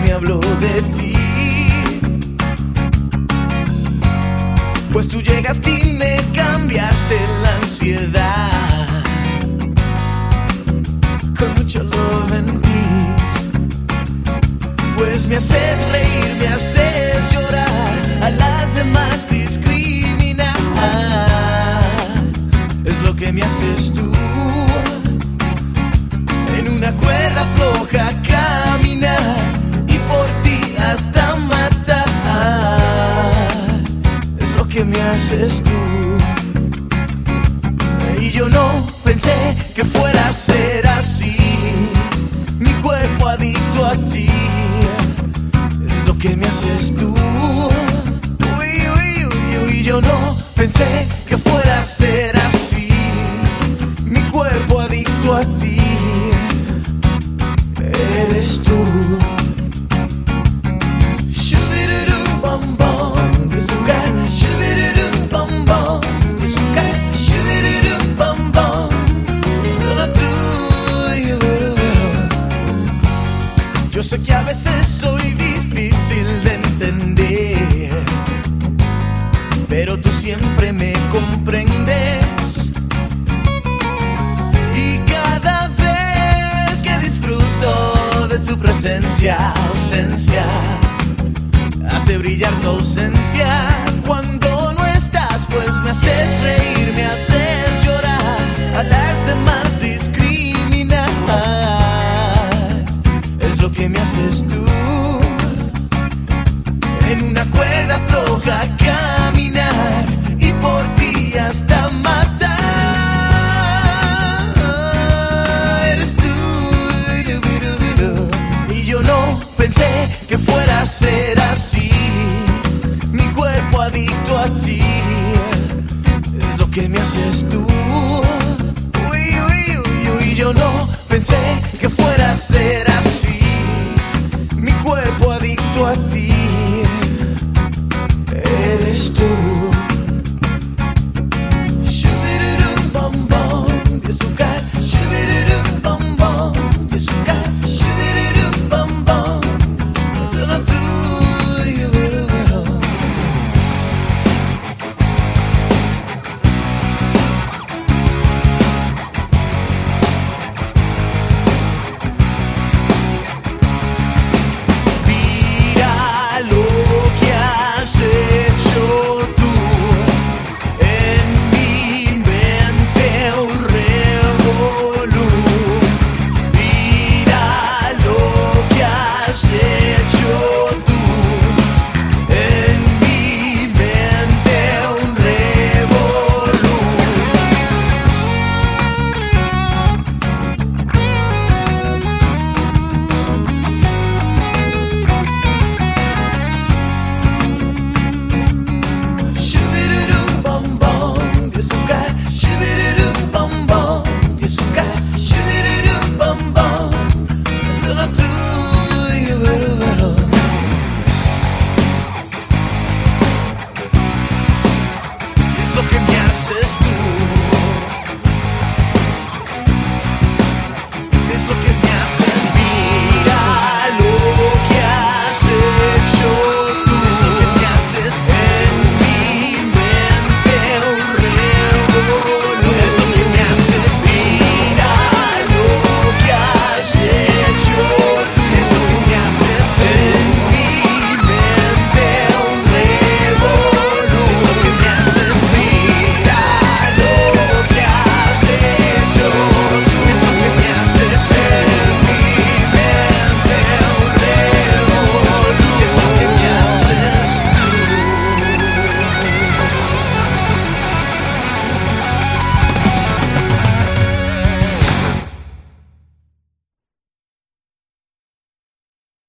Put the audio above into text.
me habló de ti. Pues tú llegaste y me cambiaste la ansiedad con mucho love and peace. Pues me haces reír, me haces llorar, a las demás discriminar. Es lo que me haces tú. En una cuerda floja caminar y por ti hasta matar. Es lo que me haces tú. Y yo no pensé que fuera a ser así. Mi cuerpo adicto a ti. Es lo que me haces tú. Uy, uy, uy, uy. Yo no pensé que fuera a ser así. Mi cuerpo adicto a ti. Eres tú. Shubirurum bom bom, de azúcar. Shubirurum bom bom, de azúcar. Shubirurum bom bom, solo tú. Yo sé que a veces soy difícil de entender, pero tú siempre me comprendes. Y cada vez que disfruto de tu presencia, ausencia, hace brillar tu ausencia. Cuando no estás, pues me haces reír, me haces llorar, a las demás discriminar. Es lo que me haces tú. En una cuerda floja caminar y por ti hasta matar. Eres tú. Y yo no pensé que fuera a ser así. Mi cuerpo adicto a ti. Es lo que me haces tú. Uy, uy, uy, uy. Yo no pensé que fuera a ser así. Mi cuerpo adicto a ti.